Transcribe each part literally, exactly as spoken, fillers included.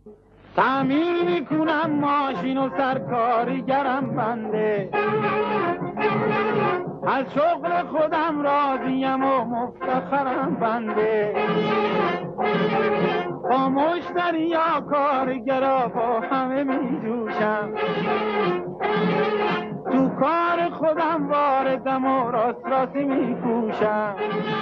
تعمیر میکنم ماشین و سرکارگرم بنده، از شغل خودم راضیم و مفتخرم بنده، با مشتری یا کارگرا با همه میجوشم، تو کار خودم واردم و راست راستی میکوشم.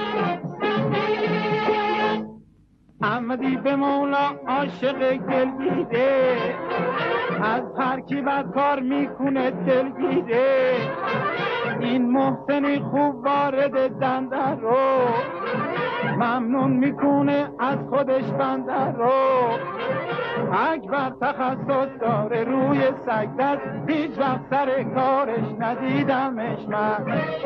احمدی به مولا عاشق گلگیده، از هر کی بد کار میکنه دلگیده، این محسنی خوب وارد دنده رو، ممنون میکنه از خودش بنده رو، اکبر تخصص داره روی سگ دست، هیچ وقت سر کارش ندیدمش من.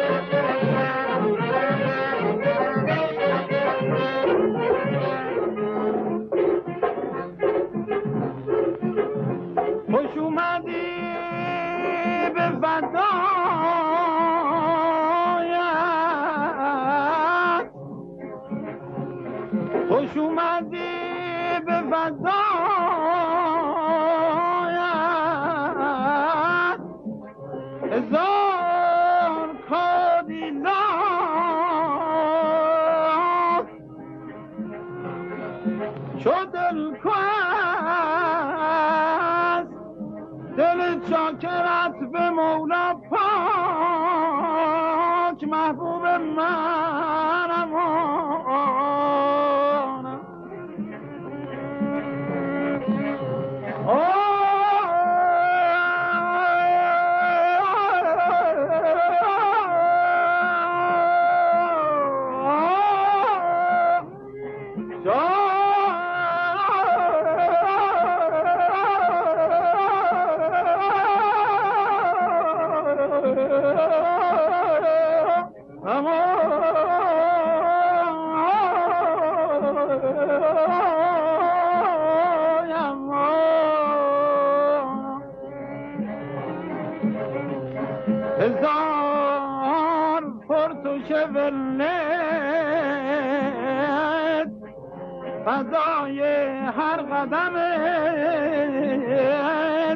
خوش اومدی به فضایت، خوش اومدی به فضایت، هزار کادیلاک چو دلکش دل چاکرت به مولا پاک، محبوب منم هزار پرتوش ولت فضای هر قدمت،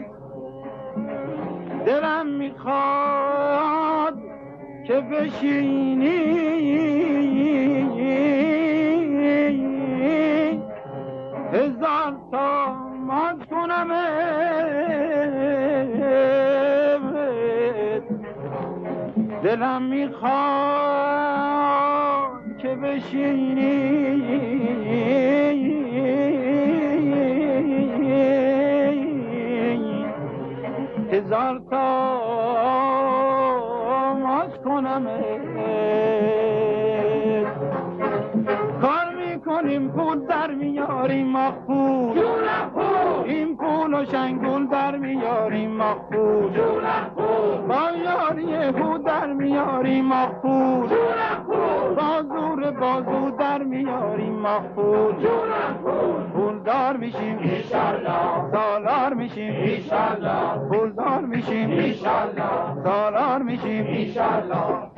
دلم میخواد که بشینی هزار تا ماند کنمت، دلم میخواد که بشینی هزار تا ماند کنمت. کار میکنیم پول در میاریم مخفول، این پول و شنگول در میاریم مخفول، با یاری هو در میاریم مخفول، با زور بازو در میاریم مخفول، پولدار میشیم ایشالله، سالار میشیم ایشالله، پولدار میشیم ایشالله، سالار میشیم ایشالله.